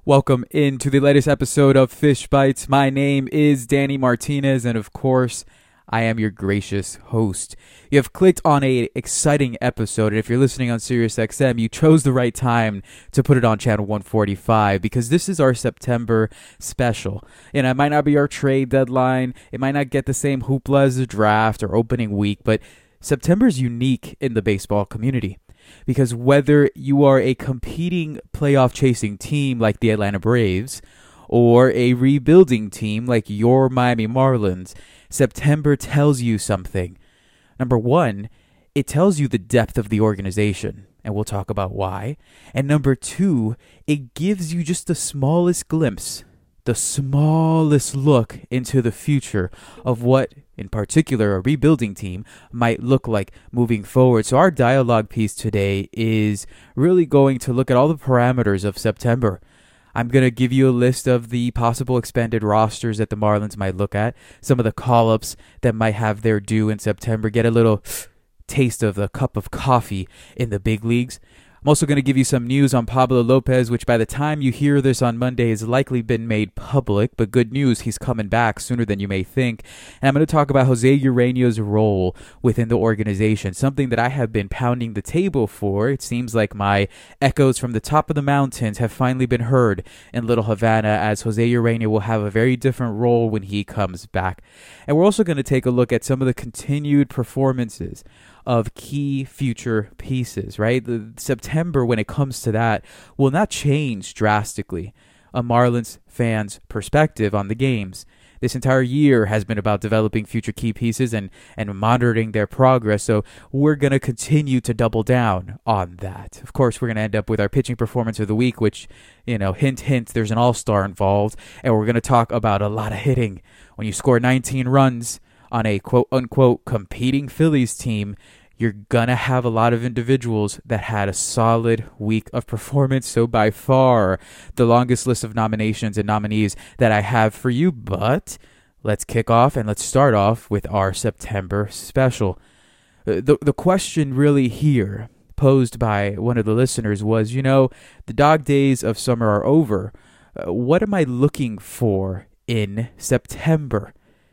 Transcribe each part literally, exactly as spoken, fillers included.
Welcome into the latest episode of Fish Bites. My name is Danny Martinez, and of course, I am your gracious host. You have clicked on a exciting episode, and if you're listening on SiriusXM, you chose the right time to put it on channel one forty-five because this is our September special. And it might not be our trade deadline, it might not get the same hoopla as the draft or opening week, but September is unique in the baseball community. Because whether you are a competing playoff-chasing team like the Atlanta Braves or a rebuilding team like your Miami Marlins, September tells you something. Number one, it tells you the depth of the organization, and we'll talk about why. And number two, it gives you just the smallest glimpse, the smallest look into the future of what, in particular, a rebuilding team might look like moving forward. So our dialogue piece today is really going to look at all the parameters of September. I'm going to give you a list of the possible expanded rosters that the Marlins might look at, some of the call-ups that might have their due in September, get a little taste of the cup of coffee in the big leagues. I'm also going to give you some news on Pablo Lopez, which by the time you hear this on Monday has likely been made public, but good news, he's coming back sooner than you may think. And I'm going to talk about Jose Ureno's role within the organization, something that I have been pounding the table for. It seems like my echoes from the top of the mountains have finally been heard in Little Havana, as Jose Ureno will have a very different role when he comes back. And we're also going to take a look at some of the continued performances of key future pieces, right? The September, when it comes to that, will not change drastically a Marlins fan's perspective on the games. This entire year has been about developing future key pieces and, and monitoring their progress, so we're going to continue to double down on that. Of course, we're going to end up with our pitching performance of the week, which, you know, hint, hint, there's an all-star involved, and we're going to talk about a lot of hitting. When you score nineteen runs on a quote-unquote competing Phillies team, you're going to have a lot of individuals that had a solid week of performance. So by far, the longest list of nominations and nominees that I have for you. But let's kick off and let's start off with our September special. The, the question really here posed by one of the listeners was, you know, the dog days of summer are over. Uh, what am I looking for in September?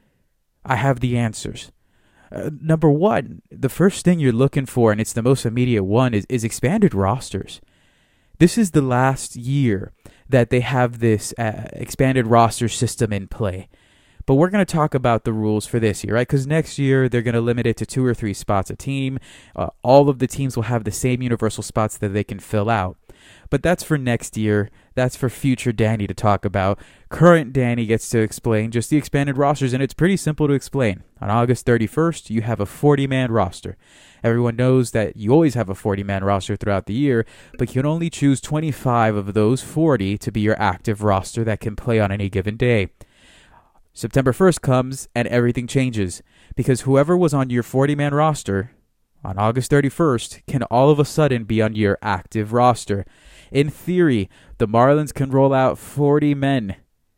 I have the answers. Uh, number one, the first thing you're looking for, and it's the most immediate one, is, is expanded rosters. This is the last year that they have this uh, expanded roster system in play. But we're going to talk about the rules for this year, right? Because next year, they're going to limit it to two or three spots a team. Uh, all of the teams will have the same universal spots that they can fill out. But that's for next year. That's for future Danny to talk about. Current Danny gets to explain just the expanded rosters, and it's pretty simple to explain. On August thirty-first, you have a forty-man roster. Everyone knows that you always have a forty-man roster throughout the year, but you can only choose twenty-five of those forty to be your active roster that can play on any given day. September first comes, and everything changes, because whoever was on your forty-man roster on August thirty-first can all of a sudden be on your active roster. In theory, the Marlins can roll out forty men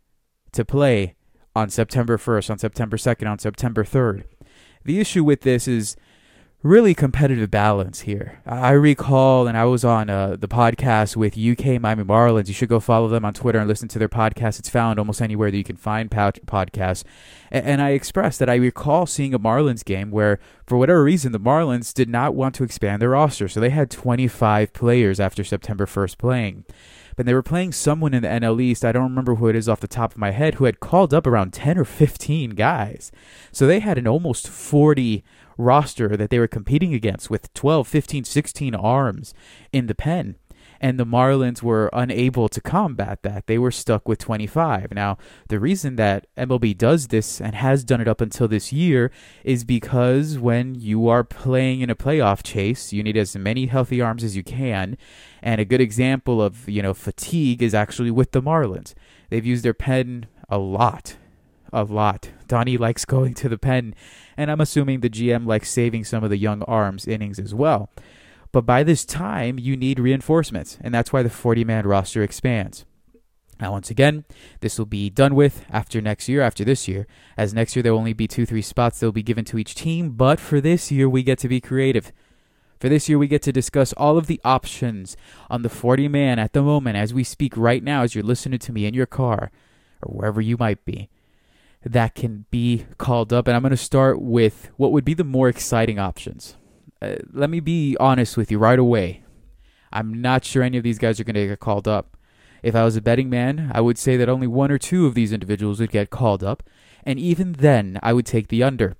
to play on September first, on September second, on September third. The issue with this is really competitive balance here. I recall, and I was on uh, the podcast with U K Miami Marlins. You should go follow them on Twitter and listen to their podcast. It's found almost anywhere that you can find pod- podcasts. And, and I expressed that I recall seeing a Marlins game where, for whatever reason, the Marlins did not want to expand their roster. So they had twenty-five players after September first playing. But they were playing someone in the N L East, I don't remember who it is off the top of my head, who had called up around ten or fifteen guys. So they had an almost forty roster that they were competing against with twelve, fifteen, sixteen arms in the pen. And the Marlins were unable to combat that. They were stuck with twenty-five. Now, the reason that M L B does this and has done it up until this year is because when you are playing in a playoff chase, you need as many healthy arms as you can. And a good example of, you know, fatigue is actually with the Marlins. They've used their pen a lot. A lot. Donnie likes going to the pen, and I'm assuming the G M likes saving some of the young arms innings as well. But by this time, you need reinforcements, and that's why the forty-man roster expands. Now, once again, this will be done with after next year, after this year, as next year there will only be two, three spots that will be given to each team, but for this year, we get to be creative. For this year, we get to discuss all of the options on the forty man at the moment as we speak right now, as you're listening to me in your car or wherever you might be, that can be called up. And I'm going to start with what would be the more exciting options. Uh, let me be honest with you right away. I'm not sure any of these guys are going to get called up. If I was a betting man, I would say that only one or two of these individuals would get called up. And even then, I would take the under.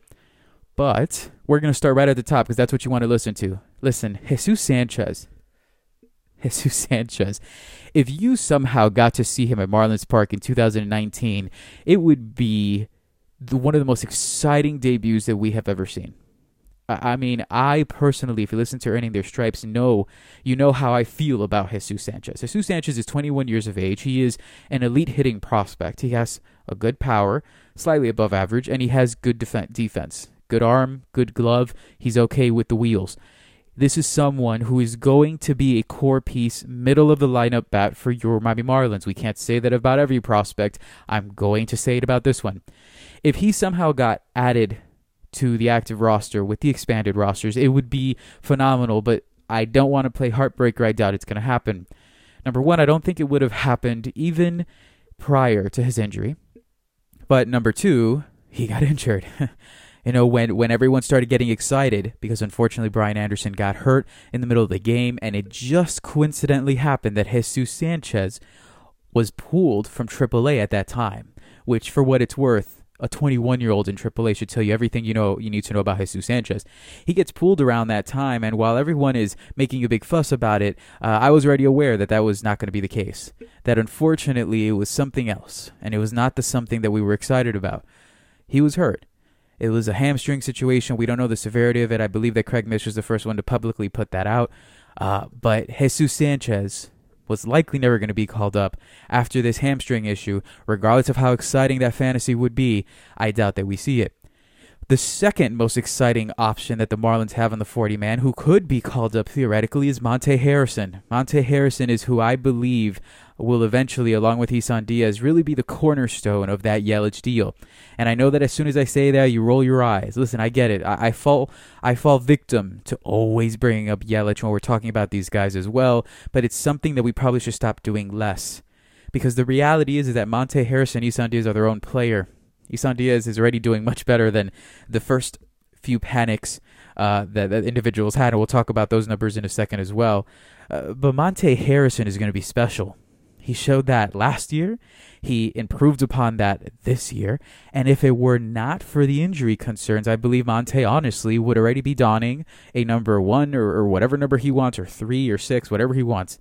But we're going to start right at the top because that's what you want to listen to. Listen, Jesus Sanchez. Jesus Sanchez. If you somehow got to see him at Marlins Park in two thousand nineteen, it would be the, one of the most exciting debuts that we have ever seen. I mean, I personally, if you listen to Earning Their Stripes, know you know how I feel about Jesus Sanchez. Jesus Sanchez is twenty-one years of age. He is an elite hitting prospect. He has a good power, slightly above average, and he has good def- defense. Good arm, good glove. He's okay with the wheels. This is someone who is going to be a core piece, middle of the lineup bat for your Miami Marlins. We can't say that about every prospect. I'm going to say it about this one. If he somehow got added to the active roster with the expanded rosters, it would be phenomenal, but I don't want to play heartbreaker. I doubt it's going to happen. Number one, I don't think it would have happened even prior to his injury. But number two, he got injured. You know, when, when everyone started getting excited, because unfortunately Brian Anderson got hurt in the middle of the game, and it just coincidentally happened that Jesus Sanchez was pulled from triple A at that time, which, for what it's worth, a twenty-one-year-old in triple A should tell you everything you know you need to know about Jesus Sanchez. He gets pulled around that time, and while everyone is making a big fuss about it, uh, I was already aware that that was not going to be the case. That unfortunately it was something else, and it was not the something that we were excited about. He was hurt. It was a hamstring situation. We don't know the severity of it. I believe that Craig Mish was the first one to publicly put that out. Uh, but Jesus Sanchez was likely never going to be called up after this hamstring issue. Regardless of how exciting that fantasy would be, I doubt that we see it. The second most exciting option that the Marlins have on the forty man, who could be called up theoretically, is Monte Harrison. Monte Harrison is who I believe will eventually, along with Isan Diaz, really be the cornerstone of that Yelich deal. And I know that as soon as I say that, you roll your eyes. Listen, I get it. I, I fall I fall victim to always bringing up Yelich when we're talking about these guys as well, but it's something that we probably should stop doing less. Because the reality is, is that Monte Harrison and Isan Diaz are their own player. Isan Diaz is already doing much better than the first few panics uh, that, that individuals had, and we'll talk about those numbers in a second as well. Uh, but Monte Harrison is going to be special. He showed that last year. He improved upon that this year. And if it were not for the injury concerns, I believe Monte honestly would already be donning a number one or, or whatever number he wants, or three or six, whatever he wants,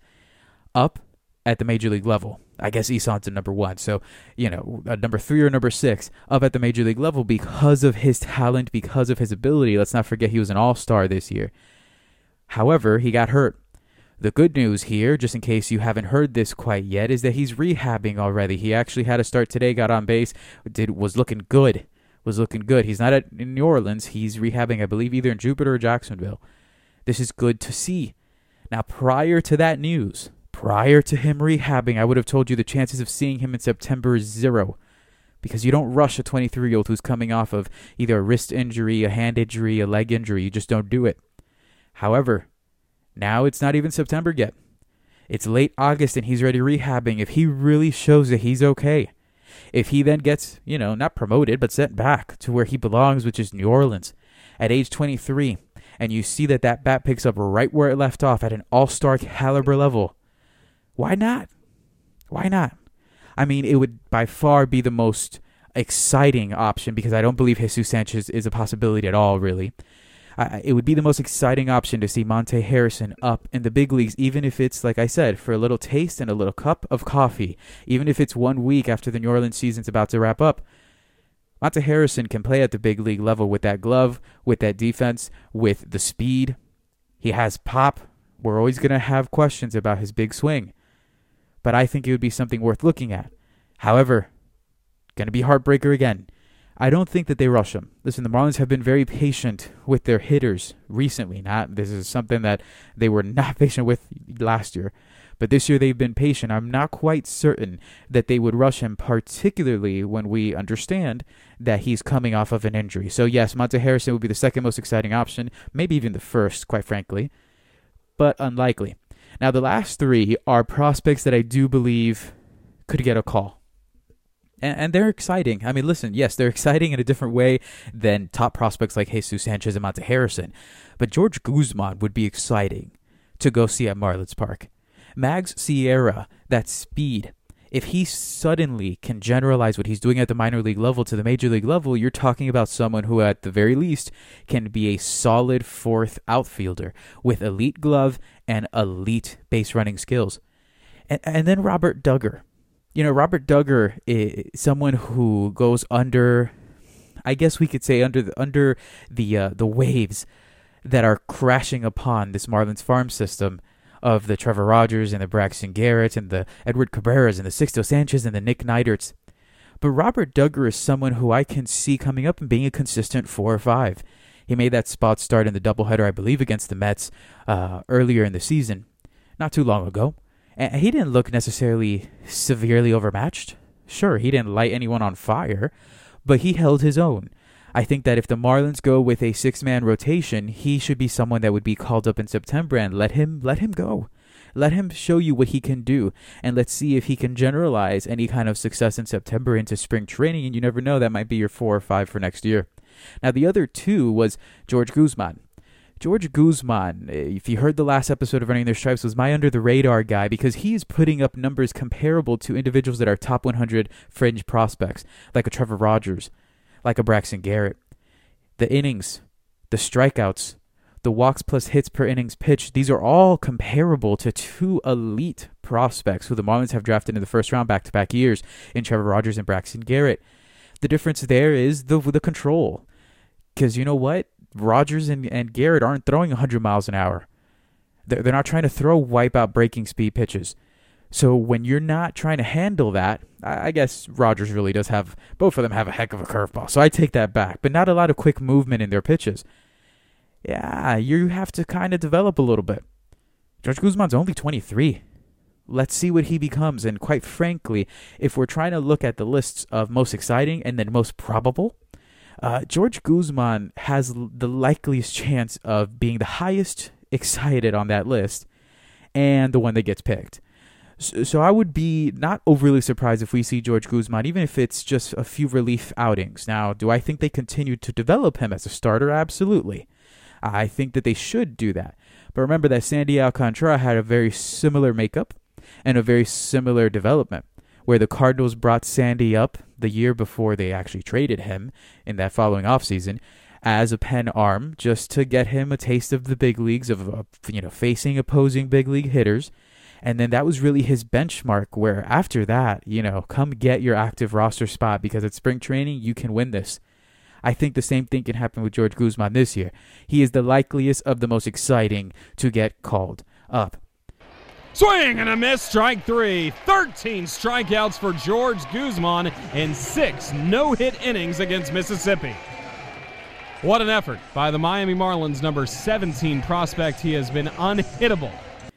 up at the major league level. I guess Isan's a number one. So, you know, a number three or number six up at the major league level because of his talent, because of his ability. Let's not forget he was an all-star this year. However, he got hurt. The good news here, just in case you haven't heard this quite yet, is that he's rehabbing already. He actually had a start today, got on base, did was looking good, was looking good. He's not at, in New Orleans. He's rehabbing, I believe, either in Jupiter or Jacksonville. This is good to see. Now, prior to that news, prior to him rehabbing, I would have told you the chances of seeing him in September is zero. Because you don't rush a twenty-three-year-old who's coming off of either a wrist injury, a hand injury, a leg injury. You just don't do it. However, now it's not even September yet. It's late August and he's already rehabbing. If he really shows that he's okay, if he then gets, you know, not promoted, but sent back to where he belongs, which is New Orleans, at age twenty-three, and you see that that bat picks up right where it left off at an all-star caliber level, why not? Why not? I mean, it would by far be the most exciting option because I don't believe Jesus Sanchez is a possibility at all, really. Uh, it would be the most exciting option to see Monte Harrison up in the big leagues, even if it's, like I said, for a little taste and a little cup of coffee, even if it's one week after the New Orleans season's about to wrap up. Monte Harrison can play at the big league level with that glove, with that defense, with the speed. He has pop. We're always going to have questions about his big swing, but I think it would be something worth looking at. However, going to be heartbreaker again. I don't think that they rush him. Listen, the Marlins have been very patient with their hitters recently. Not this is something that they were not patient with last year. But this year they've been patient. I'm not quite certain that they would rush him, particularly when we understand that he's coming off of an injury. So yes, Monte Harrison would be the second most exciting option, maybe even the first, quite frankly, but unlikely. Now the last three are prospects that I do believe could get a call. And, and they're exciting. I mean, listen, yes, they're exciting in a different way than top prospects like Jesus Sanchez and Monte Harrison. But George Guzman would be exciting to go see at Marlins Park. Mags Sierra, that speed, if he suddenly can generalize what he's doing at the minor league level to the major league level, you're talking about someone who at the very least can be a solid fourth outfielder with elite glove and elite base running skills. And, and then Robert Dugger. You know, Robert Dugger is someone who goes under, I guess we could say under the, under the, uh, the waves that are crashing upon this Marlins farm system of the Trevor Rogers and the Braxton Garrett and the Edward Cabreras and the Sixto Sanchez and the Nick Neiderts. But Robert Dugger is someone who I can see coming up and being a consistent four or five. He made that spot start in the doubleheader, I believe, against the Mets uh, earlier in the season, not too long ago. And he didn't look necessarily severely overmatched. Sure, he didn't light anyone on fire, but he held his own. I think that if the Marlins go with a six-man rotation, he should be someone that would be called up in September, and let him let him go. Let him show you what he can do, and let's see if he can generalize any kind of success in September into spring training, and you never know, that might be your four or five for next year. Now, the other two was George Guzman. George Guzman, if you heard the last episode of Running Their Stripes, was my under-the-radar guy because he's putting up numbers comparable to individuals that are top one hundred fringe prospects, like a Trevor Rogers, like a Braxton Garrett. The innings, the strikeouts, the walks plus hits per innings pitched, these are all comparable to two elite prospects who the Marlins have drafted in the first round back-to-back years in Trevor Rogers and Braxton Garrett. The difference there is the the control. Because you know what? Rogers and, and Garrett aren't throwing one hundred miles an hour. They're, they're not trying to throw wipeout breaking speed pitches. So when you're not trying to handle that, I guess Rogers really does have, both of them have a heck of a curveball. So I take that back, but not a lot of quick movement in their pitches. Yeah, you have to kind of develop a little bit. George Guzman's only twenty-three. Let's see what he becomes. And quite frankly, if we're trying to look at the lists of most exciting and then most probable, uh, George Guzman has the likeliest chance of being the highest excited on that list and the one that gets picked. So I would be not overly surprised if we see George Guzman, even if it's just a few relief outings. Now, do I think they continue to develop him as a starter? Absolutely. I think that they should do that. But remember that Sandy Alcantara had a very similar makeup and a very similar development, where the Cardinals brought Sandy up the year before they actually traded him in that following offseason as a pen arm, just to get him a taste of the big leagues, of uh, you know facing opposing big league hitters. And then that was really his benchmark, where after that, you know, come get your active roster spot, because at spring training, you can win this. I think the same thing can happen with George Guzman this year. He is the likeliest of the most exciting to get called up. Swing and a miss, strike three. thirteen strikeouts for George Guzman in six no-hit innings against Mississippi. What an effort by the Miami Marlins number seventeen prospect. He has been unhittable.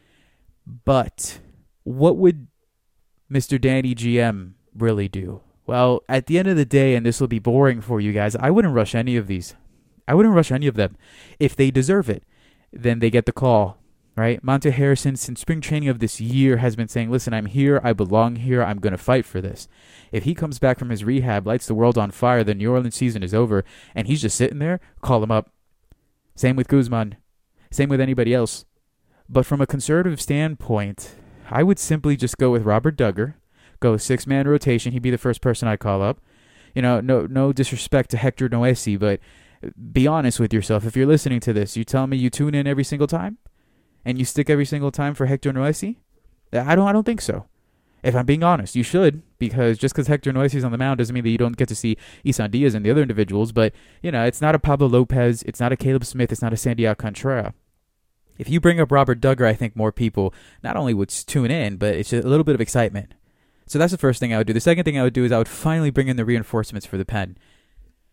But what would Mister Danny G M really do? Well, at the end of the day, and this will be boring for you guys, I wouldn't rush any of these. I wouldn't rush any of them. If they deserve it, then they get the call, right? Monte Harrison, since spring training of this year, has been saying, listen, I'm here, I belong here, I'm going to fight for this. If he comes back from his rehab, lights the world on fire, the New Orleans season is over, and he's just sitting there, call him up. Same with Guzman. Same with anybody else. But from a conservative standpoint, I would simply just go with Robert Dugger, go six-man rotation. He'd be the first person I'd call up. You know, no no disrespect to Hector Noesi, but be honest with yourself. If you're listening to this, you tell me you tune in every single time and you stick every single time for Hector Noesi? I don't I don't think so. If I'm being honest, you should, because just because Hector Noesi is on the mound doesn't mean that you don't get to see Isan Diaz and the other individuals. But, you know, it's not a Pablo Lopez, it's not a Caleb Smith, it's not a Sandy Alcantara. If you bring up Robert Dugger, I think more people not only would tune in, but it's a little bit of excitement. So that's the first thing I would do. The second thing I would do is I would finally bring in the reinforcements for the pen.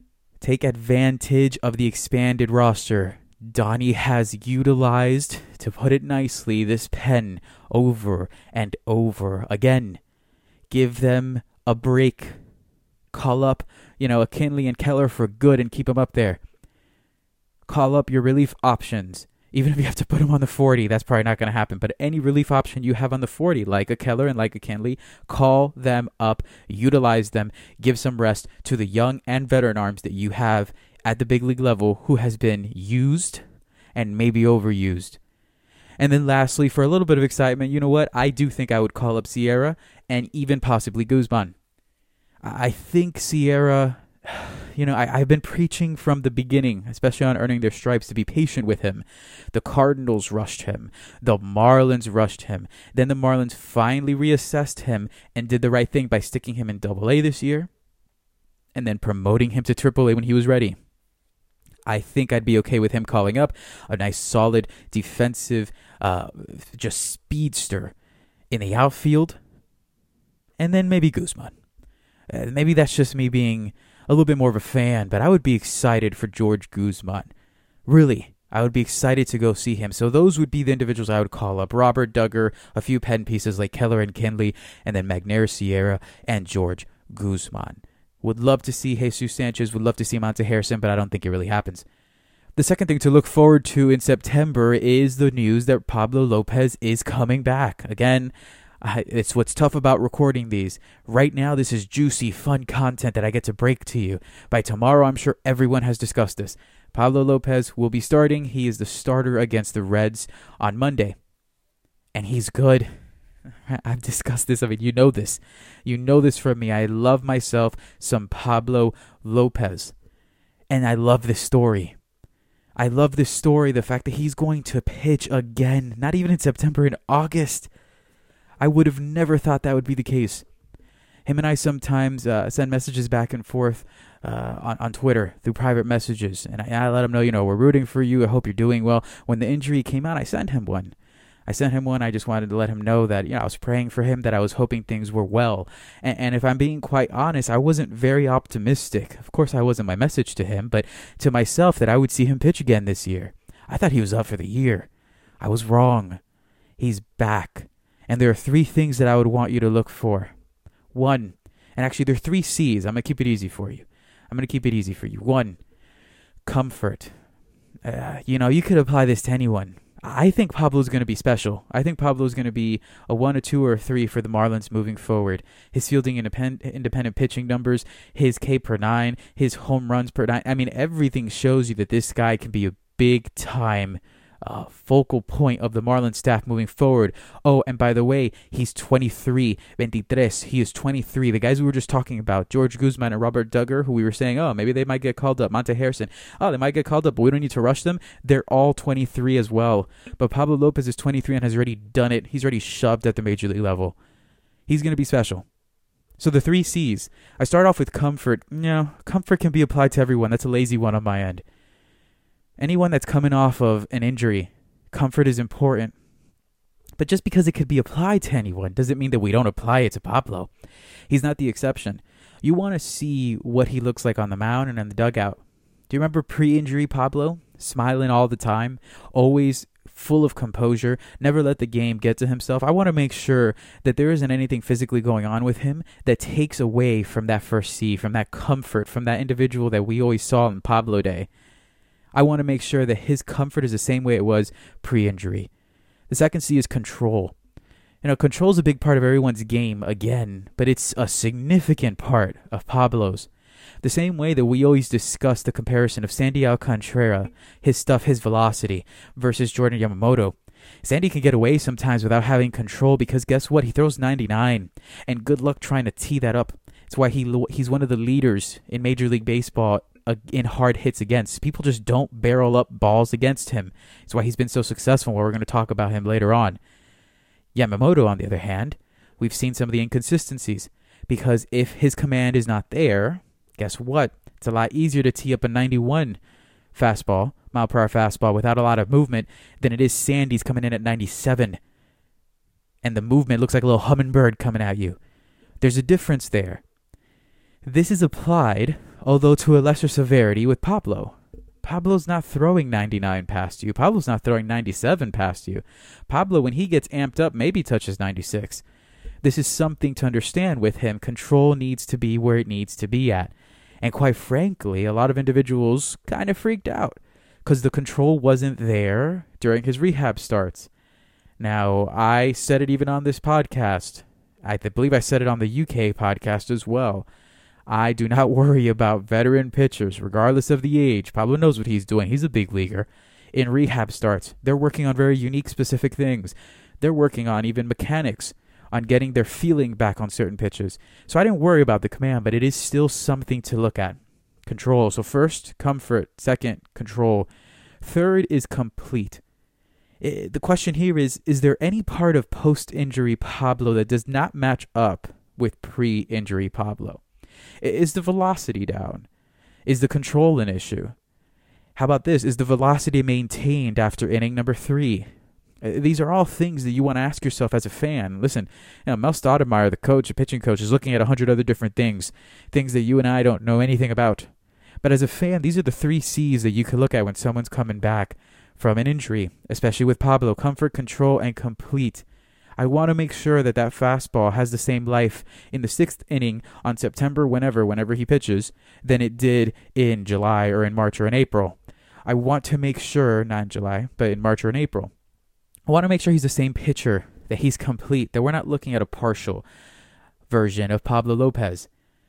take advantage of the expanded roster. Donnie has utilized, to put it nicely, this pen over and over again. Give them a break. Call up, you know, a Kinley and Keller for good and keep them up there. Call up your relief options. Even if you have to put them on the forty, that's probably not going to happen. But any relief option you have on the forty, like a Keller and like a Kinley, call them up, utilize them, give some rest to the young and veteran arms that you have at the big league level who has been used and maybe overused. And then lastly, for a little bit of excitement, you know what? I do think I would call up Sierra and even possibly Guzman. I think Sierra, you know, I, I've been preaching from the beginning, especially on Earning Their Stripes, to be patient with him. The Cardinals rushed him. The Marlins rushed him. Then the Marlins finally reassessed him and did the right thing by sticking him in Double A this year and then promoting him to Triple A when he was ready. I think I'd be okay with him calling up a nice, solid, defensive, uh, just speedster in the outfield. And then maybe Guzman. Uh, maybe that's just me being a little bit more of a fan, but I would be excited for George Guzman. Really, I would be excited to go see him. So those would be the individuals I would call up. Robert Duggar, a few pen pieces like Keller and Kinley, and then Magneuris Sierra and George Guzman. Would love to see Jesus Sanchez, would love to see Monte Harrison, but I don't think it really happens. The second thing to look forward to in September is the news that Pablo Lopez is coming back. Again, I, it's what's tough about recording these. Right now, this is juicy, fun content that I get to break to you. By tomorrow, I'm sure everyone has discussed this. Pablo Lopez will be starting. He is the starter against the Reds on Monday. And he's good. I've discussed this. I mean, you know this. You know this from me. I love myself some Pablo Lopez. And I love this story. I love this story. The fact that he's going to pitch again. Not even in September, in August. I would have never thought that would be the case. Him and I sometimes uh, send messages back and forth uh, on, on Twitter through private messages. And I, I let him know, you know, we're rooting for you. I hope you're doing well. When the injury came out, I sent him one. I sent him one. I just wanted to let him know that, you know, I was praying for him, that I was hoping things were well. And, and if I'm being quite honest, I wasn't very optimistic. Of course, I wasn't my message to him, but to myself that I would see him pitch again this year. I thought he was up for the year. I was wrong. He's back. And there are three things that I would want you to look for. One, and actually there are three C's. I'm going to keep it easy for you. I'm going to keep it easy for you. One, comfort. Uh, you know, you could apply this to anyone. I think Pablo's going to be special. I think Pablo's going to be a one, a two, or a three for the Marlins moving forward. His fielding independent, independent pitching numbers, his K per nine, his home runs per nine. I mean, everything shows you that this guy can be a big-time uh, focal point of the Marlins staff moving forward. Oh, and by the way, he's twenty-three, twenty-tres. He is twenty-three. The guys we were just talking about, George Guzman and Robert Duggar, who we were saying, oh, maybe they might get called up. Monte Harrison, oh, they might get called up, but we don't need to rush them. They're all twenty-three as well. But Pablo Lopez is twenty-three and has already done it. He's already shoved at the major league level. He's going to be special. So the three C's. I start off with comfort. You know, comfort can be applied to everyone. That's a lazy one on my end. Anyone that's coming off of an injury, comfort is important. But just because it could be applied to anyone doesn't mean that we don't apply it to Pablo. He's not the exception. You want to see what he looks like on the mound and in the dugout. Do you remember pre-injury Pablo? Smiling all the time, always full of composure, never let the game get to himself. I want to make sure that there isn't anything physically going on with him that takes away from that first C, from that comfort, from that individual that we always saw in Pablo Day. I want to make sure that his comfort is the same way it was pre-injury. The second C is control. You know, control is a big part of everyone's game again, but it's a significant part of Pablo's. The same way that we always discuss the comparison of Sandy Alcantara, his stuff, his velocity, versus Jordan Yamamoto. Sandy can get away sometimes without having control because guess what? He throws ninety-nine, and good luck trying to tee that up. It's why he he's one of the leaders in Major League Baseball uh, in hard hits against. People just don't barrel up balls against him. It's why he's been so successful. We're going to talk about him later on. Yamamoto, on the other hand, we've seen some of the inconsistencies because if his command is not there, guess what? It's a lot easier to tee up a ninety-one fastball, mile per hour fastball without a lot of movement than it is Sandy's coming in at ninety-seven. And the movement looks like a little hummingbird coming at you. There's a difference there. This is applied although to a lesser severity with Pablo. Pablo's not throwing ninety-nine past you. Pablo's not throwing ninety-seven past you. Pablo, when he gets amped up, maybe touches ninety-six. This is something to understand with him. Control needs to be where it needs to be at. And quite frankly, a lot of individuals kind of freaked out because the control wasn't there during his rehab starts. Now, I said it even on this podcast. I th- believe I said it on the U K podcast as well. I do not worry about veteran pitchers, regardless of the age. Pablo knows what he's doing. He's a big leaguer. In rehab starts, they're working on very unique, specific things. They're working on even mechanics, on getting their feeling back on certain pitches. So I didn't worry about the command, but it is still something to look at. Control. So first, comfort. Second, control. Third is complete. It, the question here is, is there any part of post-injury Pablo that does not match up with pre-injury Pablo? Is the velocity down? Is the control an issue? How about this? Is the velocity maintained after inning number three? These are all things that you want to ask yourself as a fan. Listen, you know, Mel Stoudemire, the coach, the pitching coach, is looking at a hundred other different things, things that you and I don't know anything about. But as a fan, these are the three C's that you can look at when someone's coming back from an injury, especially with Pablo: comfort, control, and complete. I want to make sure that that fastball has the same life in the sixth inning on September, whenever, whenever he pitches, than it did in July or in March or in April. I want to make sure, not in July, but in March or in April. I want to make sure he's the same pitcher, that he's complete, that we're not looking at a partial version of Pablo Lopez.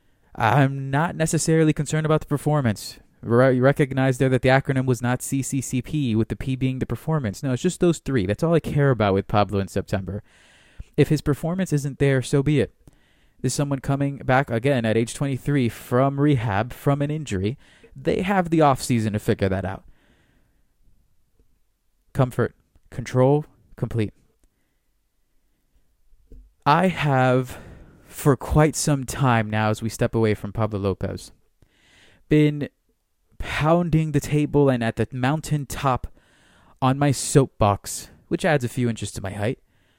I'm not necessarily concerned about the performance. You recognize there that the acronym was not C C C P, with the P being the performance. No, it's just those three. That's all I care about with Pablo in September. If his performance isn't there, so be it. There's someone coming back again at age twenty-three from rehab, from an injury. They have the offseason to figure that out. Comfort, control, complete. I have, for quite some time now, as we step away from Pablo Lopez, been pounding the table and at the mountaintop on my soapbox, which adds a few inches to my height,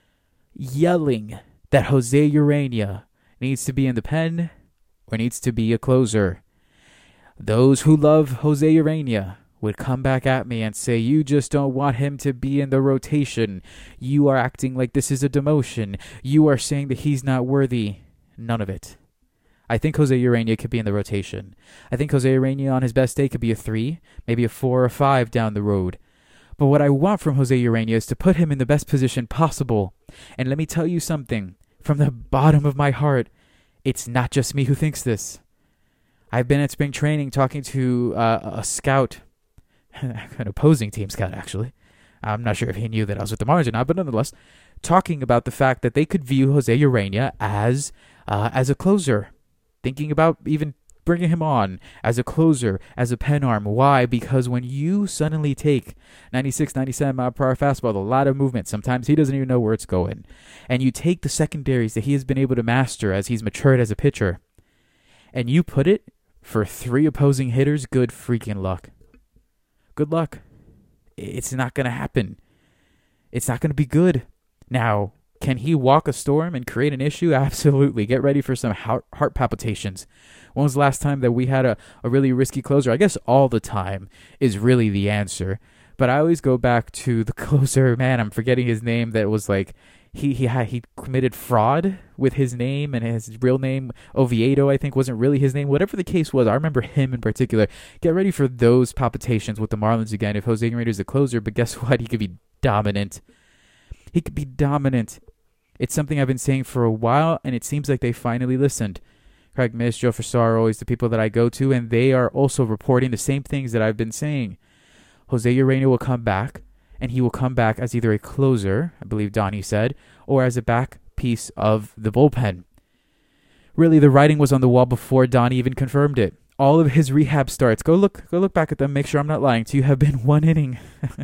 yelling that Jose Urena needs to be in the pen or needs to be a closer. Those who love Jose Urena would come back at me and say, you just don't want him to be in the rotation. You are acting like this is a demotion. You are saying that he's not worthy. None of it. I think Jose Urena could be in the rotation. I think Jose Urena on his best day could be a three, maybe a four or five down the road. But what I want from Jose Urena is to put him in the best position possible. And let me tell you something, from the bottom of my heart, it's not just me who thinks this. I've been at spring training talking to uh, a scout, an opposing team scout actually. I'm not sure if he knew that I was with the Marlins or not, but nonetheless, talking about the fact that they could view Jose Urena as uh, as a closer. Thinking about even bringing him on as a closer, as a pen arm. Why? Because when you suddenly take ninety-six, ninety-seven mile per hour fastball, a lot of movement, sometimes he doesn't even know where it's going, and you take the secondaries that he has been able to master as he's matured as a pitcher, and you put it for three opposing hitters, good freaking luck. Good luck. It's not going to happen. It's not going to be good. Now, can he walk a storm and create an issue? Absolutely. Get ready for some heart, heart palpitations. When was the last time that we had a, a really risky closer? I guess all the time is really the answer. But I always go back to the closer, man, I'm forgetting his name, that was like, he he had he committed fraud with his name, and his real name, Oviedo, I think, wasn't really his name. Whatever the case was, I remember him in particular. Get ready for those palpitations with the Marlins again if Jose Urena is the closer, but guess what? He could be dominant. He could be dominant. It's something I've been saying for a while, and it seems like they finally listened. Craig Mish, Joe Frisar are always the people that I go to, and they are also reporting the same things that I've been saying. Jose Urena will come back, and he will come back as either a closer, I believe Donnie said, or as a back piece of the bullpen. Really, the writing was on the wall before Donnie even confirmed it. All of his rehab starts, go look, go look back at them, make sure I'm not lying to you, have been one inning.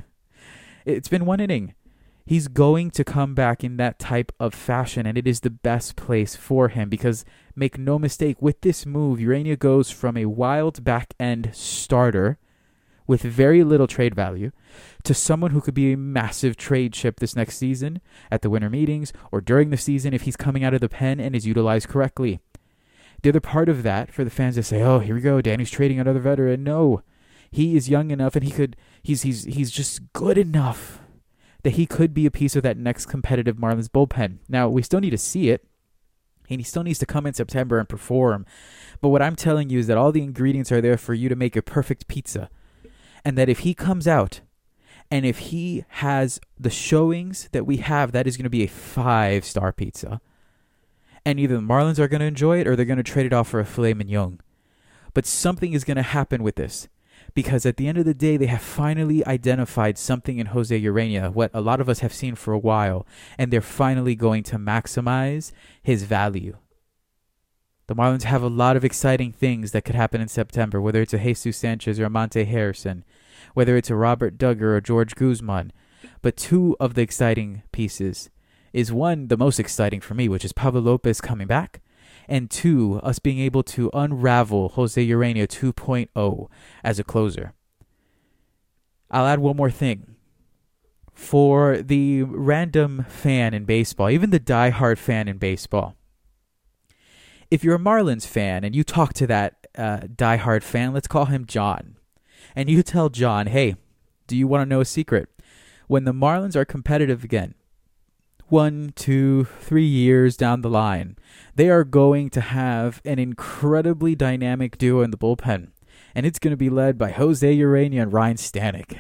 It's been one inning. He's going to come back in that type of fashion, and it is the best place for him because, make no mistake, with this move, Urena goes from a wild back-end starter with very little trade value to someone who could be a massive trade chip this next season at the winter meetings or during the season if he's coming out of the pen and is utilized correctly. The other part of that for the fans that say, "Oh, here we go, Danny's trading another veteran." No, he is young enough, and he could. He's he's he's just good enough that he could be a piece of that next competitive Marlins bullpen. Now we still need to see it, and he still needs to come in September and perform. But what I'm telling you is that all the ingredients are there for you to make a perfect pizza, and that if he comes out, and if he has the showings that we have, that is going to be a five-star pizza. And either the Marlins are going to enjoy it or they're going to trade it off for a filet mignon. But something is going to happen with this. Because at the end of the day, they have finally identified something in Jose Urena, what a lot of us have seen for a while, and they're finally going to maximize his value. The Marlins have a lot of exciting things that could happen in September, whether it's a Jesus Sanchez or a Monte Harrison, whether it's a Robert Duggar or George Guzman. But two of the exciting pieces is one, the most exciting for me, which is Pablo Lopez coming back, and two, us being able to unravel Jose Urena two point oh as a closer. I'll add one more thing. For the random fan in baseball, even the diehard fan in baseball, if you're a Marlins fan and you talk to that uh, diehard fan, let's call him John, and you tell John, "Hey, do you want to know a secret? When the Marlins are competitive again, one, two, three years down the line, they are going to have an incredibly dynamic duo in the bullpen, and it's going to be led by Jose Urena and Ryan Stanek."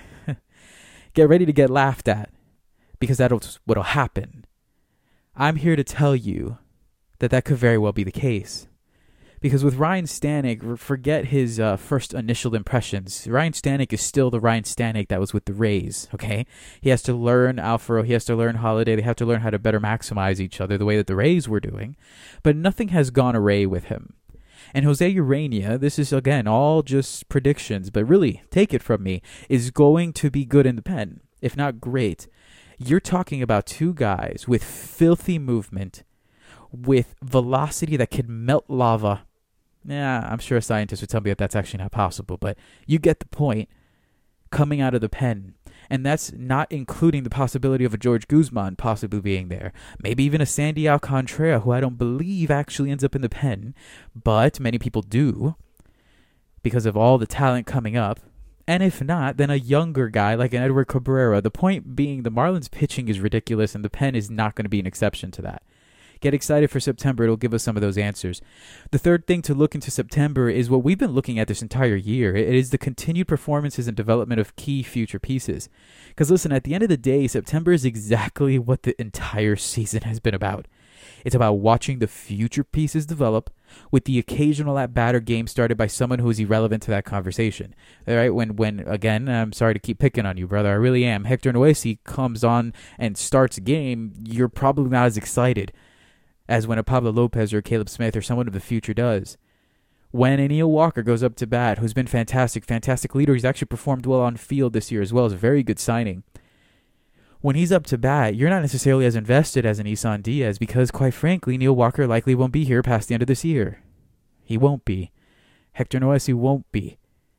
Get ready to get laughed at, because that's what'll happen. I'm here to tell you that that could very well be the case. Because with Ryan Stanek, forget his uh, first initial impressions. Ryan Stanek is still the Ryan Stanek that was with the Rays, okay? He has to learn Alfaro. He has to learn Holiday. They have to learn how to better maximize each other the way that the Rays were doing. But nothing has gone awry with him. And Jose Urena, this is, again, all just predictions, but really, take it from me, is going to be good in the pen, if not great. You're talking about two guys with filthy movement, with velocity that could melt lava. Yeah, I'm sure a scientist would tell me that that's actually not possible, but you get the point, coming out of the pen. And that's not including the possibility of a George Guzman possibly being there. Maybe even a Sandy Alcantara, who I don't believe actually ends up in the pen, but many people do because of all the talent coming up. And if not, then a younger guy like an Edward Cabrera. The point being, the Marlins pitching is ridiculous, and the pen is not going to be an exception to that. Get excited for September. It'll give us some of those answers. The third thing to look into September is what we've been looking at this entire year. It is the continued performances and development of key future pieces. Because listen, at the end of the day, September is exactly what the entire season has been about. It's about watching the future pieces develop with the occasional at-bat or game started by someone who is irrelevant to that conversation. All right, when, when again, I'm sorry to keep picking on you, brother. I really am. Hector Noesi comes on and starts a game, you're probably not as excited as when a Pablo Lopez or a Caleb Smith or someone of the future does. When a Neil Walker goes up to bat, who's been fantastic, fantastic leader, he's actually performed well on field this year as well, is a very good signing. When he's up to bat, you're not necessarily as invested as an Isan Diaz because, quite frankly, Neil Walker likely won't be here past the end of this year. He won't be. Hector Noesi won't be.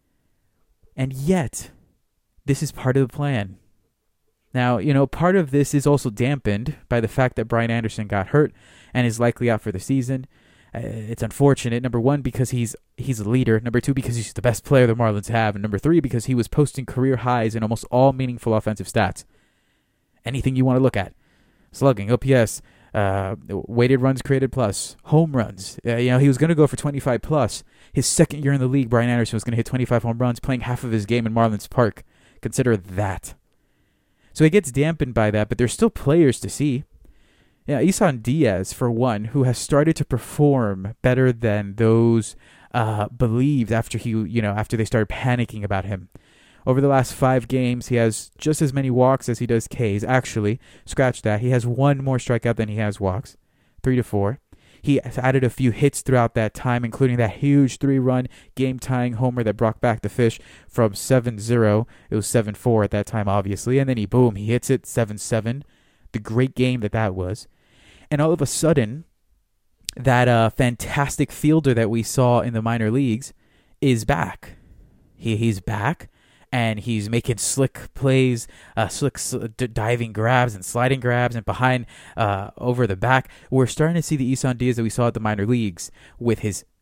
And yet, this is part of the plan. Now, you know, part of this is also dampened by the fact that Brian Anderson got hurt and is likely out for the season. Uh, it's unfortunate, number one, because he's he's a leader. Number two, because he's the best player the Marlins have. And number three, because he was posting career highs in almost all meaningful offensive stats. Anything you want to look at. Slugging, O P S, uh, weighted runs created plus, home runs. Uh, you know, he was going to go for twenty-five plus. His second year in the league, Brian Anderson was going to hit twenty-five home runs, playing half of his game in Marlins Park. Consider that. So it gets dampened by that, but there's still players to see. Yeah, Isan Diaz, for one, who has started to perform better than those uh, believed after he, you know, after they started panicking about him. Over the last five games, he has just as many walks as he does Ks. Actually, scratch that. He has one more strikeout than he has walks, three to four. He has added a few hits throughout that time, including that huge three-run game-tying homer that brought back the Fish from seven zero. It was seven four at that time, obviously. And then he, boom, he hits it seven seven. The great game that that was. And all of a sudden, that uh, fantastic fielder that we saw in the minor leagues is back. He He's back. And he's making slick plays, uh, slick sl- diving grabs and sliding grabs and behind, uh, over the back. We're starting to see the Isan Diaz that we saw at the minor leagues with his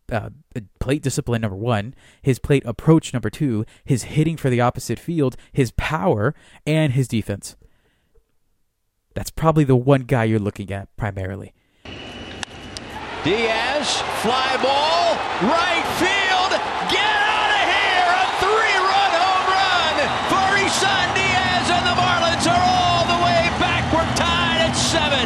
uh, plate discipline, number one, his plate approach, number two, his hitting for the opposite field, his power, and his defense. That's probably the one guy you're looking at primarily. Diaz, fly ball, right field, get out of here! A three-run home run for Isan Diaz, and the Marlins are all the way back. We're tied at seven.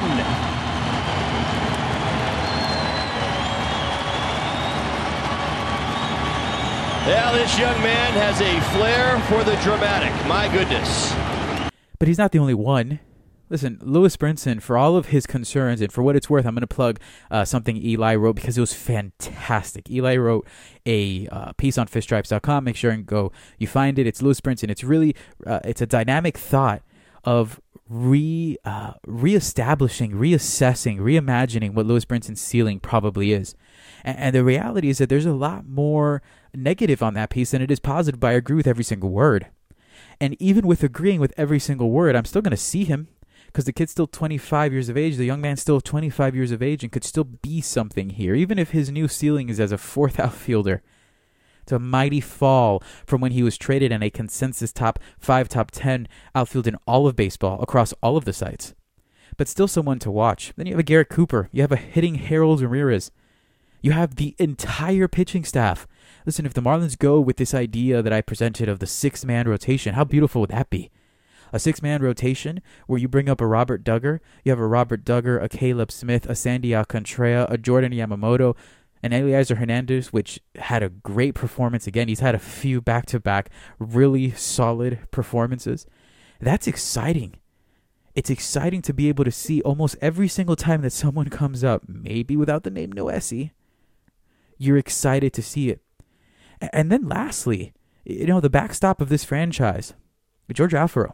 Yeah, this young man has a flair for the dramatic. My goodness. But he's not the only one. Listen, Lewis Brinson, for all of his concerns, and for what it's worth, I'm going to plug uh, something Eli wrote because it was fantastic. Eli wrote a uh, piece on fish stripes dot com. Make sure and go. You find it. It's Lewis Brinson. It's really, uh, it's a dynamic thought of re uh, reestablishing, reassessing, reimagining what Lewis Brinson's ceiling probably is. And, and the reality is that there's a lot more negative on that piece than it is positive, but I agree with every single word. And even with agreeing with every single word, I'm still going to see him. Because the kid's still twenty-five years of age, the young man's still twenty-five years of age and could still be something here, even if his new ceiling is as a fourth outfielder. It's a mighty fall from when he was traded in a consensus top five, top ten outfield in all of baseball across all of the sites. But still someone to watch. Then you have a Garrett Cooper. You have a hitting Harold Ramirez. You have the entire pitching staff. Listen, if the Marlins go with this idea that I presented of the six-man rotation, how beautiful would that be? A six-man rotation where you bring up a Robert Duggar, you have a Robert Duggar, a Caleb Smith, a Sandy Alcantara, a Jordan Yamamoto, an Eliezer Hernandez, which had a great performance again. He's had a few back-to-back really solid performances. That's exciting. It's exciting to be able to see almost every single time that someone comes up, maybe without the name Noesi, you're excited to see it. And then lastly, you know, the backstop of this franchise, George Alfaro.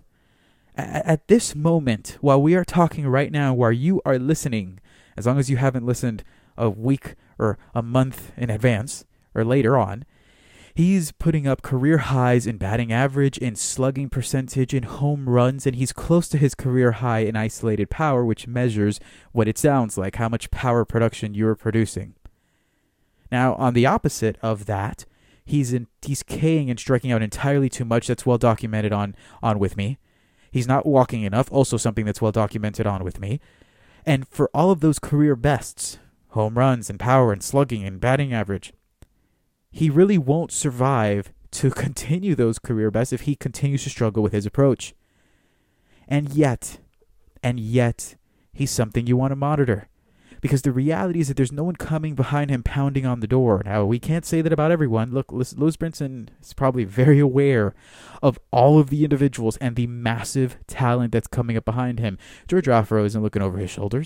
At this moment, while we are talking right now, while you are listening, as long as you haven't listened a week or a month in advance or later on, he's putting up career highs in batting average, in slugging percentage, in home runs, and he's close to his career high in isolated power, which measures what it sounds like, how much power production you're producing. Now, on the opposite of that, he's in, he's K-ing and striking out entirely too much. That's well documented on, on With Me. He's not walking enough, also something that's well documented on With Me. And for all of those career bests, home runs and power and slugging and batting average, he really won't survive to continue those career bests if he continues to struggle with his approach. And yet, and yet, he's something you want to monitor. Because the reality is that there's no one coming behind him pounding on the door. Now, we can't say that about everyone. Look, Lewis Brinson is probably very aware of all of the individuals and the massive talent that's coming up behind him. George Alfaro isn't looking over his shoulders.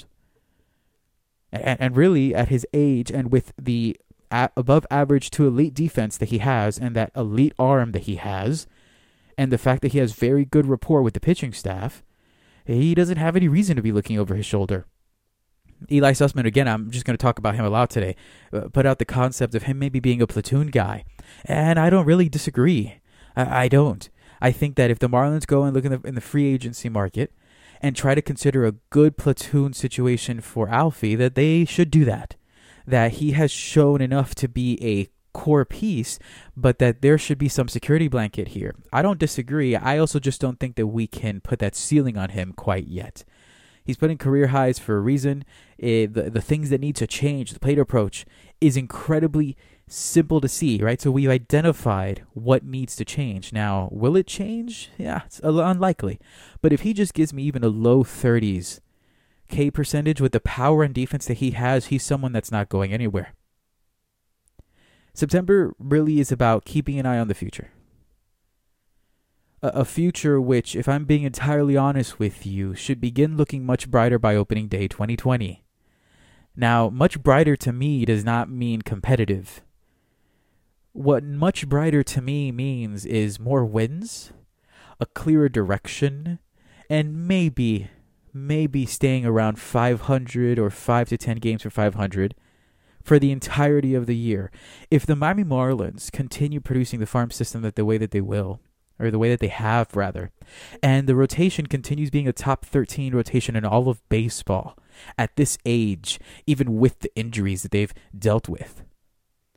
And, and really, at his age and with the above average to elite defense that he has and that elite arm that he has, and the fact that he has very good rapport with the pitching staff, he doesn't have any reason to be looking over his shoulder. Eli Sussman, again, I'm just going to talk about him a lot today, uh, put out the concept of him maybe being a platoon guy. And I don't really disagree. I, I don't. I think that if the Marlins go and look in the, in the free agency market and try to consider a good platoon situation for Alfie, that they should do that. That he has shown enough to be a core piece, but that there should be some security blanket here. I don't disagree. I also just don't think that we can put that ceiling on him quite yet. He's putting career highs for a reason. It, the, the things that need to change, the plate approach, is incredibly simple to see, right? So we've identified what needs to change. Now, will it change? Yeah, it's unlikely. But if he just gives me even a low thirties K percentage with the power and defense that he has, he's someone that's not going anywhere. September really is about keeping an eye on the future. A future which, if I'm being entirely honest with you, should begin looking much brighter by opening day twenty twenty. Now, much brighter to me does not mean competitive. What much brighter to me means is more wins, a clearer direction, and maybe, maybe staying around five hundred or five to ten games for five hundred for the entirety of the year. If the Miami Marlins continue producing the farm system that the way that they will, or the way that they have, rather, and the rotation continues being a top thirteen rotation in all of baseball at this age, even with the injuries that they've dealt with,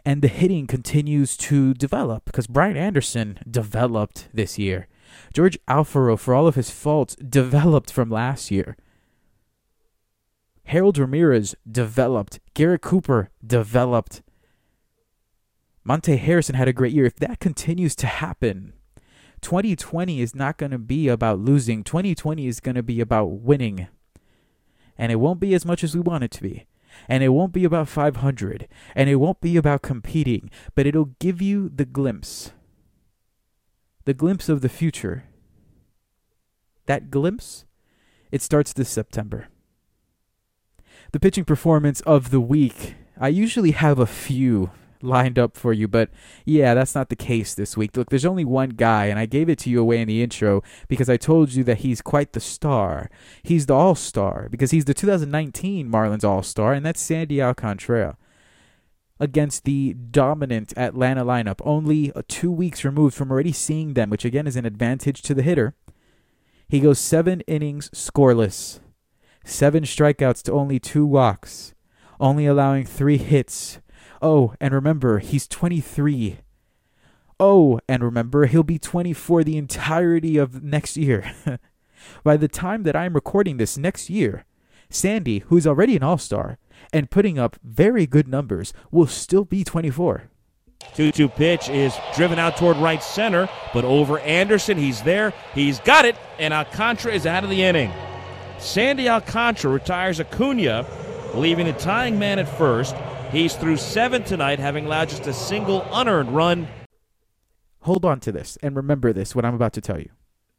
And the hitting continues to develop because Brian Anderson developed this year. George Alfaro, for all of his faults, developed from last year. Harold Ramirez developed. Garrett Cooper developed. Monte Harrison had a great year. If that continues to happen, twenty twenty is not going to be about losing. twenty twenty is going to be about winning. And it won't be as much as we want it to be. And it won't be about five hundred. And it won't be about competing. But it'll give you the glimpse. The glimpse of the future. That glimpse, it starts this September. The pitching performance of the week. I usually have a few lined up for you, but yeah, that's not the case this week. Look, there's only one guy, and I gave it to you away in the intro because I told you that he's quite the star. He's the all-star because he's the two thousand nineteen Marlins all-star, and that's Sandy Alcantara against the dominant Atlanta lineup, only two weeks removed from already seeing them, which again is an advantage to the hitter. He goes seven innings scoreless, seven strikeouts to only two walks, only allowing three hits. Oh, and remember, he's twenty-three. Oh, and remember, he'll be twenty-four the entirety of next year. By the time that I'm recording this next year, Sandy, who's already an all-star and putting up very good numbers, will still be twenty-four. two two pitch is driven out toward right center, but over Anderson. He's there. He's got it, and Alcantara is out of the inning. Sandy Alcantara retires Acuna, leaving the tying man at first. He's through seven tonight, having allowed just a single unearned run. Hold on to this and remember this, what I'm about to tell you.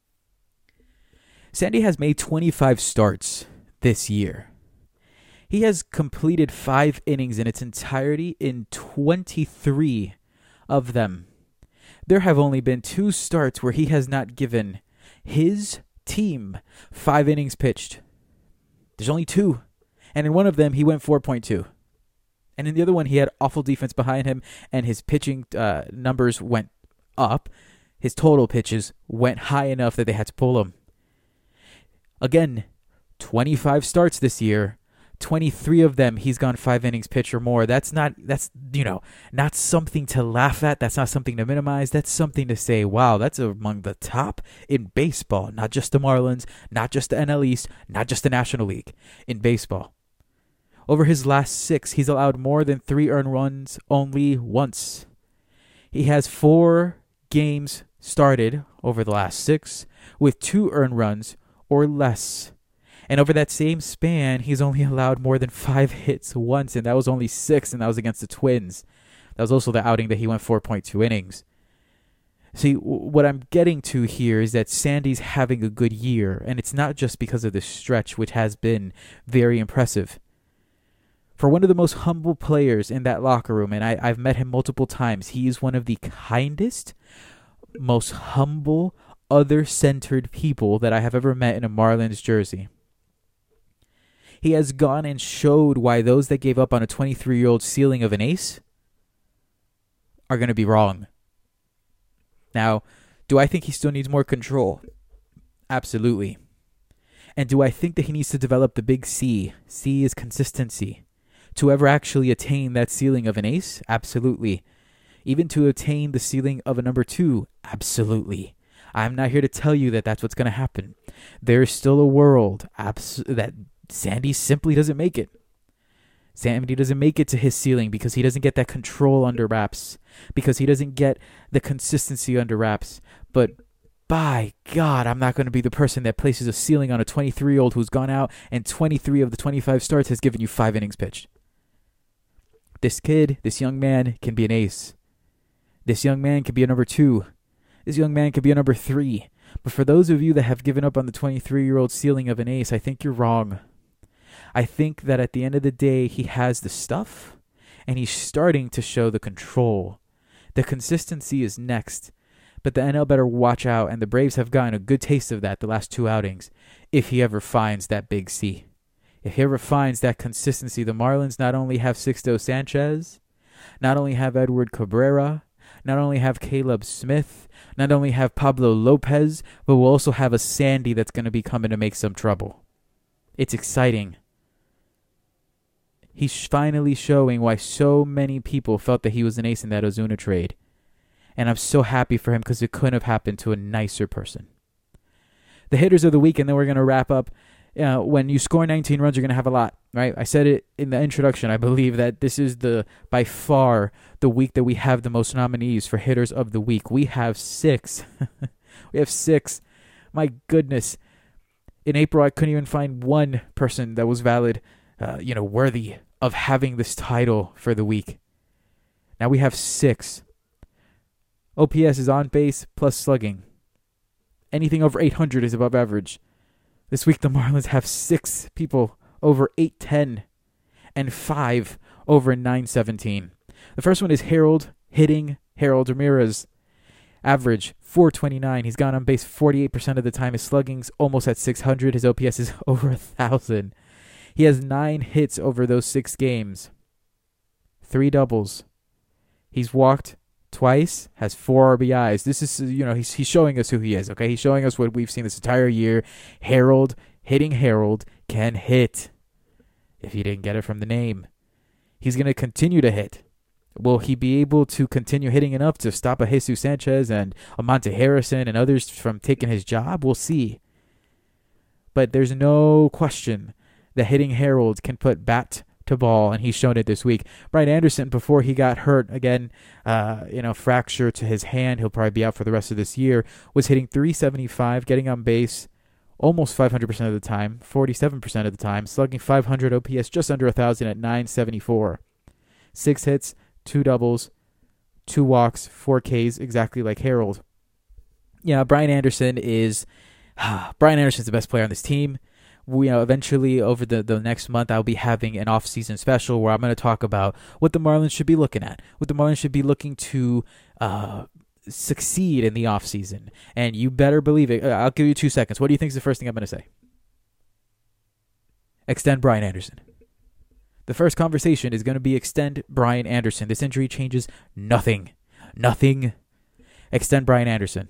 Sandy has made twenty-five starts this year. He has completed five innings in its entirety in twenty-three of them. There have only been two starts where he has not given his team five innings pitched. There's only two. And in one of them, he went four point two. And in the other one, he had awful defense behind him, and his pitching uh, numbers went up. His total pitches went high enough that they had to pull him. Again, twenty-five starts this year. twenty-three of them, he's gone five innings pitch or more. That's not, that's, you know, not something to laugh at. That's not something to minimize. That's something to say, wow, that's among the top in baseball. Not just the Marlins, not just the N L East, not just the National League. In baseball. Over his last six, he's allowed more than three earned runs only once. He has four games started over the last six with two earned runs or less. And over that same span, he's only allowed more than five hits once, and that was only six, and that was against the Twins. That was also the outing that he went four point two innings. See, what I'm getting to here is that Sandy's having a good year, and it's not just because of this stretch, which has been very impressive. For one of the most humble players in that locker room, and I, I've met him multiple times, he is one of the kindest, most humble, other-centered people that I have ever met in a Marlins jersey. He has gone and showed why those that gave up on a twenty-three-year-old ceiling of an ace are going to be wrong. Now, do I think he still needs more control? Absolutely. And do I think that he needs to develop the big C? C is consistency. To ever actually attain that ceiling of an ace? Absolutely. Even to attain the ceiling of a number two? Absolutely. I'm not here to tell you that that's what's going to happen. There's still a world abs- that Sandy simply doesn't make it. Sandy doesn't make it to his ceiling because he doesn't get that control under wraps, because he doesn't get the consistency under wraps. But by God, I'm not going to be the person that places a ceiling on a twenty-three-year-old who's gone out and twenty-three of the twenty-five starts has given you five innings pitched. This kid, this young man can be an ace. This young man can be a number two. This young man can be a number three. But for those of you that have given up on the twenty-three-year-old ceiling of an ace, I think you're wrong. I think that at the end of the day, he has the stuff, and he's starting to show the control. The consistency is next, but the N L better watch out, and the Braves have gotten a good taste of that the last two outings, if he ever finds that big C. If he ever finds that consistency, the Marlins not only have Sixto Sanchez, not only have Edward Cabrera, not only have Caleb Smith, not only have Pablo Lopez, but we'll also have a Sandy that's going to be coming to make some trouble. It's exciting. He's finally showing why so many people felt that he was an ace in that Ozuna trade. And I'm so happy for him because it couldn't have happened to a nicer person. The hitters of the week, and then we're going to wrap up. Uh, when you score nineteen runs, you're going to have a lot, right? I said it in the introduction. I believe that this is the by far the week that we have the most nominees for hitters of the week. We have six. we have six. My goodness. In April, I couldn't even find one person that was valid, uh, you know, worthy of having this title for the week. Now we have six. O P S is on base plus slugging. Anything over eight hundred is above average. This week, the Marlins have six people over eight ten and five over nine seventeen. The first one is Harold hitting Harold Ramirez. Average four twenty-nine. He's gone on base forty-eight percent of the time. His slugging's almost at six hundred. His O P S is over one thousand. He has nine hits over those six games. Three doubles. He's walked twice, has four R B Is. This is, you know, he's he's showing us who he is, okay? He's showing us what we've seen this entire year. Harold, hitting Harold, can hit. If he didn't get it from the name. He's going to continue to hit. Will he be able to continue hitting enough to stop a Jesus Sanchez and a Monte Harrison and others from taking his job? We'll see. But there's no question that hitting Harold can put bat to ball, and he's shown it this week. Brian Anderson, before he got hurt again, uh, you know, fracture to his hand, he'll probably be out for the rest of this year, was hitting three seventy-five, getting on base almost five hundred percent of the time, forty-seven percent of the time, slugging five hundred, O P S just under one thousand at nine seventy-four. Six hits, two doubles, two walks, four Ks, exactly like Harold. Yeah, Brian Anderson is Brian Anderson's the best player on this team. We, you know, eventually over the, the next month, I'll be having an off-season special where I'm going to talk about what the Marlins should be looking at, what the Marlins should be looking to uh, succeed in the off-season. And you better believe it. I'll give you two seconds. What do you think is the first thing I'm going to say? Extend Brian Anderson. The first conversation is going to be extend Brian Anderson. This injury changes nothing. Nothing. Extend Brian Anderson.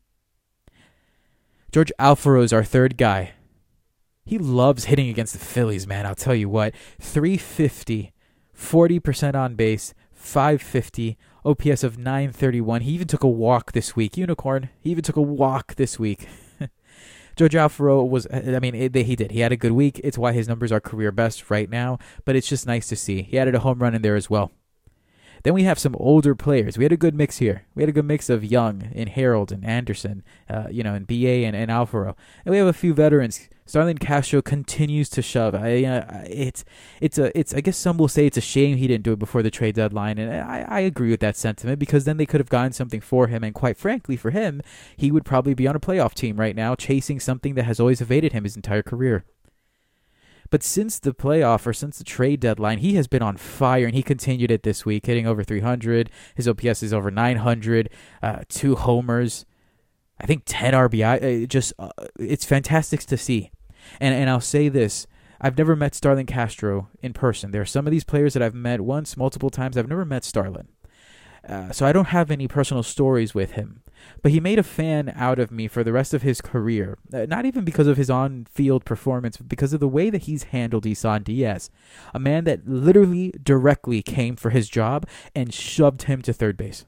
George Alfaro is our third guy. He loves hitting against the Phillies, man. I'll tell you what. three fifty, forty percent on base, five fifty, O P S of nine thirty-one. He even took a walk this week. Unicorn. He even took a walk this week. George Alfaro was, I mean, it, he did. He had a good week. It's why his numbers are career best right now, but it's just nice to see. He added a home run in there as well. Then we have some older players. We had a good mix here. We had a good mix of young and Harold and Anderson, uh, you know, and B A and, and Alfaro. And we have a few veterans. Starlin Castro continues to shove. I, uh, it's, it's a, it's. I guess some will say it's a shame he didn't do it before the trade deadline, and I, I agree with that sentiment because then they could have gotten something for him. And quite frankly, for him, he would probably be on a playoff team right now, chasing something that has always evaded him his entire career. But since the playoff or since the trade deadline, he has been on fire, and he continued it this week, hitting over three hundred. His O P S is over nine hundred, uh, two homers, I think ten R B I. It just uh, it's fantastic to see. And and I'll say this. I've never met Starlin Castro in person. There are some of these players that I've met once, multiple times. I've never met Starlin. Uh, so I don't have any personal stories with him. But he made a fan out of me for the rest of his career. Uh, not even because of his on-field performance, but because of the way that he's handled Isan Diaz. A man that literally directly came for his job and shoved him to third base.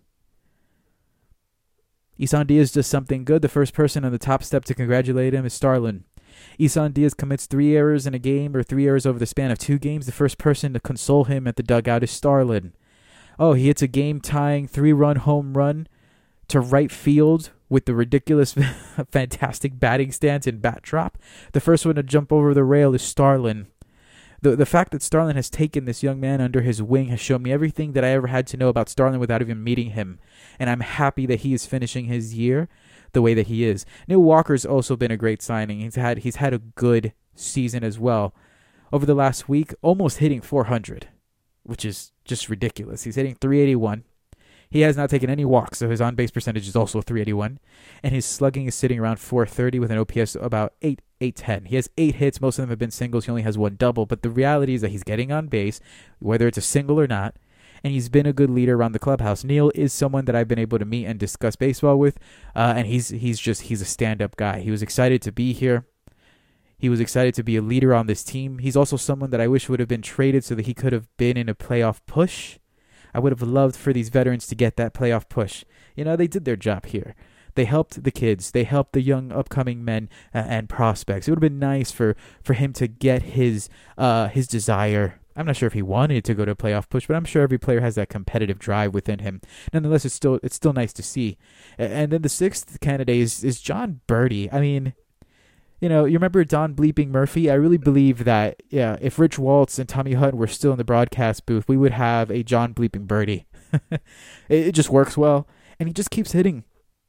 Isan Diaz does something good. The first person on the top step to congratulate him is Starlin. Isan Diaz commits three errors in a game or three errors over the span of two games. The first person to console him at the dugout is Starlin. Oh, he hits a game-tying three-run home run to right field with the ridiculous, fantastic batting stance and bat drop. The first one to jump over the rail is Starlin. The, the fact that Starlin has taken this young man under his wing has shown me everything that I ever had to know about Starlin without even meeting him. And I'm happy that he is finishing his year the way that he is. Neil Walker's also been a great signing. He's had he's had a good season as well. Over the last week, almost hitting four hundred, which is just ridiculous. He's hitting three eighty-one. He has not taken any walks, so his on-base percentage is also three eighty-one. And his slugging is sitting around four thirty with an O P S about eight ten. He has eight hits. Most of them have been singles. He only has one double. But the reality is that he's getting on base, whether it's a single or not. And he's been a good leader around the clubhouse. Neil is someone that I've been able to meet and discuss baseball with. Uh, and he's he's just, he's a stand-up guy. He was excited to be here. He was excited to be a leader on this team. He's also someone that I wish would have been traded so that he could have been in a playoff push. I would have loved for these veterans to get that playoff push. You know, they did their job here. They helped the kids. They helped the young upcoming men uh, and prospects. It would have been nice for, for him to get his uh, his desire. I'm not sure if he wanted to go to a playoff push, but I'm sure every player has that competitive drive within him. Nonetheless, it's still it's still nice to see. And then the sixth candidate is, is Jon Berti. I mean, you know, you remember Don Bleeping Murphy? I really believe that, yeah, if Rich Waltz and Tommy Hutton were still in the broadcast booth, we would have a Jon Bleeping Berti. it, it just works well, and he just keeps hitting.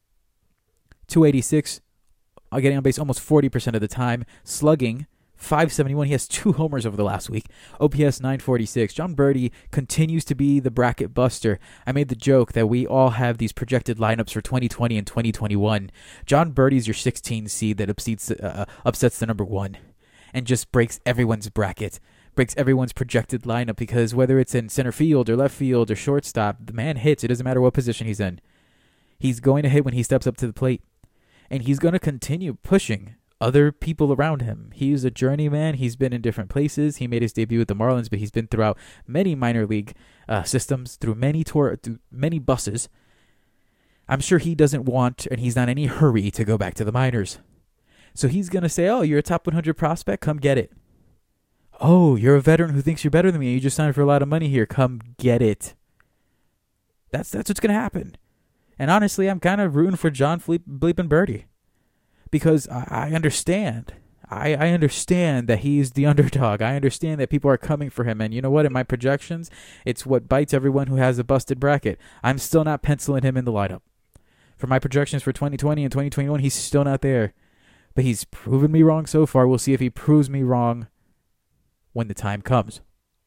two eighty-six, getting on base almost forty percent of the time. Slugging, five seventy-one. He has two homers over the last week. O P S nine forty-six. Jon Berti continues to be the bracket buster. I made the joke that we all have these projected lineups for twenty twenty and twenty twenty-one. Jon Berti's your sixteen seed that upsets, uh, upsets the number one and just breaks everyone's bracket, breaks everyone's projected lineup, because whether it's in center field or left field or shortstop, the man hits. It doesn't matter what position he's in. He's going to hit when he steps up to the plate. And he's going to continue pushing other people around him. He's a journeyman. He's been in different places. He made his debut with the Marlins, but he's been throughout many minor league uh, systems, through many tour, through many buses. I'm sure he doesn't want, and he's not in any hurry to go back to the minors. So he's going to say, oh, you're a top one hundred prospect? Come get it. Oh, you're a veteran who thinks you're better than me. You just signed for a lot of money here. Come get it. That's, that's what's going to happen. And honestly, I'm kind of rooting for Jon Bleeping Berti, because I, I understand. I, I understand that he's the underdog. I understand that people are coming for him. And you know what? In my projections, it's what bites everyone who has a busted bracket. I'm still not penciling him in the lineup. For my projections for twenty twenty and twenty twenty-one, he's still not there. But he's proven me wrong so far. We'll see if he proves me wrong when the time comes.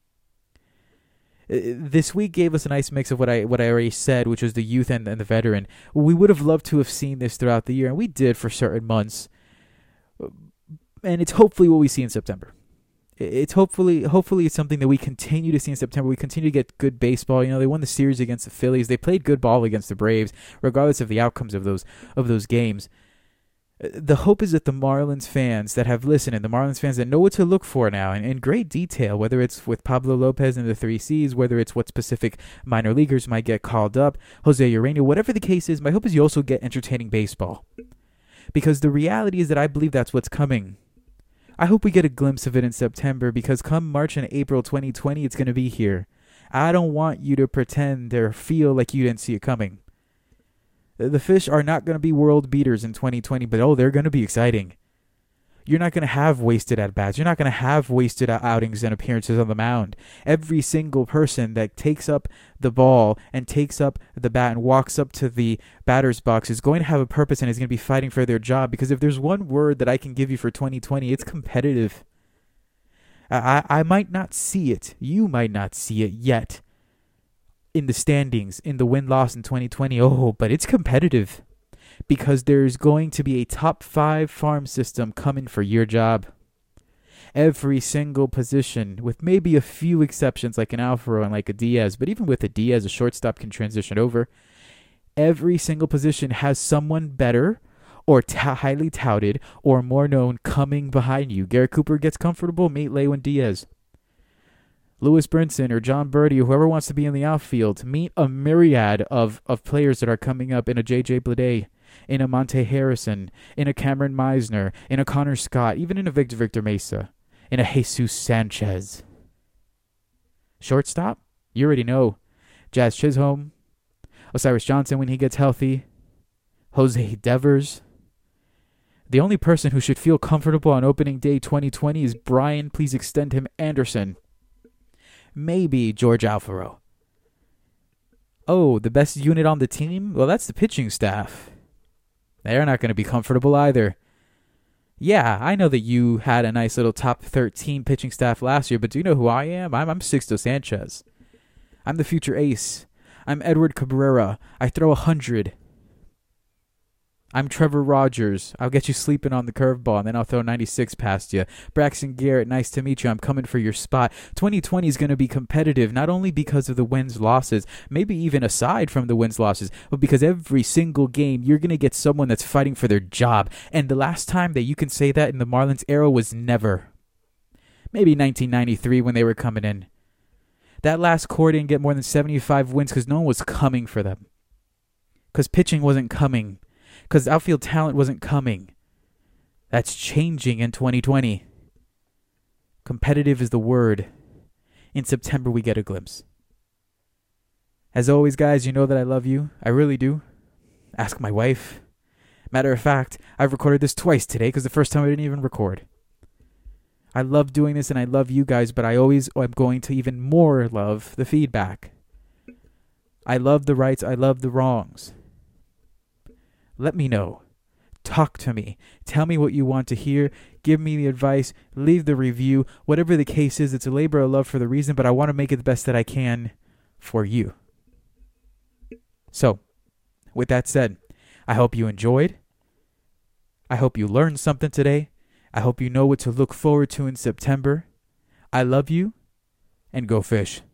This week gave us a nice mix of what I what I already said, which was the youth and, and the veteran. We would have loved to have seen this throughout the year, and we did for certain months. And it's hopefully what we see in September. It's hopefully hopefully it's something that we continue to see in September. We continue to get good baseball. You know, they won the series against the Phillies. They played good ball against the Braves, regardless of the outcomes of those of those games. The hope is that the Marlins fans that have listened, and the Marlins fans that know what to look for now in, in great detail, whether it's with Pablo Lopez and the three C's, whether it's what specific minor leaguers might get called up, Jose Urena, whatever the case is, my hope is you also get entertaining baseball. Because the reality is that I believe that's what's coming. I hope we get a glimpse of it in September, because come March and April twenty twenty, it's going to be here. I don't want you to pretend or feel like you didn't see it coming. The Fish are not going to be world beaters in twenty twenty, but oh, they're going to be exciting. You're not going to have wasted at-bats. You're not going to have wasted outings and appearances on the mound. Every single person that takes up the ball and takes up the bat and walks up to the batter's box is going to have a purpose and is going to be fighting for their job, because if there's one word that I can give you for twenty twenty, it's competitive. I, I might not see it. You might not see it yet in the standings, in the win-loss in twenty twenty. Oh, but it's competitive, because there's going to be a top five farm system coming for your job. Every single position, with maybe a few exceptions like an Alfaro and like a Diaz, but even with a Diaz, a shortstop can transition over. Every single position has someone better or t- highly touted or more known coming behind you. Garrett Cooper gets comfortable, meet Lewin Diaz. Lewis Brinson or Jon Berti or whoever wants to be in the outfield, meet a myriad of, of players that are coming up in a J J Bleday, in a Monte Harrison, in a Cameron Meisner, in a Connor Scott, even in a Victor Victor Mesa, in a Jesus Sanchez. Shortstop? You already know. Jazz Chisholm, Osiris Johnson when he gets healthy, Jose Devers. The only person who should feel comfortable on opening day twenty twenty is Brian, please extend him, Anderson. Maybe George Alfaro. Oh, the best unit on the team? Well, that's the pitching staff. They're not going to be comfortable either. Yeah, I know that you had a nice little top thirteen pitching staff last year, but do you know who I am? I'm, I'm Sixto Sanchez. I'm the future ace. I'm Edward Cabrera. I throw a hundred. I'm Trevor Rogers. I'll get you sleeping on the curveball, and then I'll throw ninety-six past you. Braxton Garrett, nice to meet you. I'm coming for your spot. twenty twenty is going to be competitive, not only because of the wins, losses, maybe even aside from the wins, losses, but because every single game you're going to get someone that's fighting for their job. And the last time that you can say that in the Marlins era was never. Maybe nineteen ninety-three when they were coming in. That last core didn't get more than seventy-five wins because no one was coming for them. Because pitching wasn't coming. Because outfield talent wasn't coming. That's changing in twenty twenty. Competitive is the word. In September, we get a glimpse. As always, guys, you know that I love you. I really do. Ask my wife. Matter of fact, I've recorded this twice today because the first time I didn't even record. I love doing this and I love you guys, but I always am going to even more love the feedback. I love the rights. I love the wrongs. Let me know. Talk to me. Tell me what you want to hear. Give me the advice. Leave the review. Whatever the case is, it's a labor of love for the reason, but I want to make it the best that I can for you. So, with that said, I hope you enjoyed. I hope you learned something today. I hope you know what to look forward to in September. I love you, and go fish.